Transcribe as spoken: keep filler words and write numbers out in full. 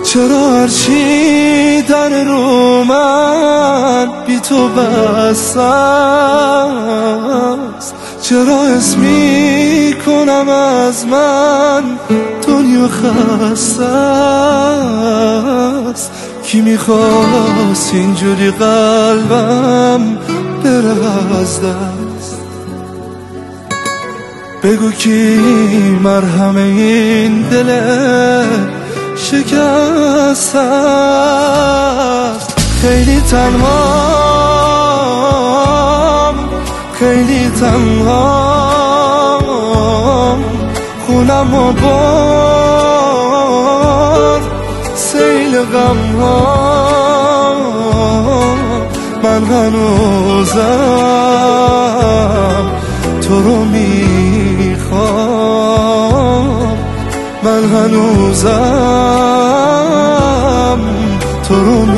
چرا هرچی در رو من بی تو بس است؟ چرا حس می کنم از من دنیا خسته است؟ کی میخواست اینجوری قلبم بره از دست؟ بگو کی مرهم این دل شکسته است؟ خیلی تنهام، خیلی تنهام، خونم و بار سیل غم ها. من هنوزم تو رو میخوام، من هنوزم تو رو میخوام.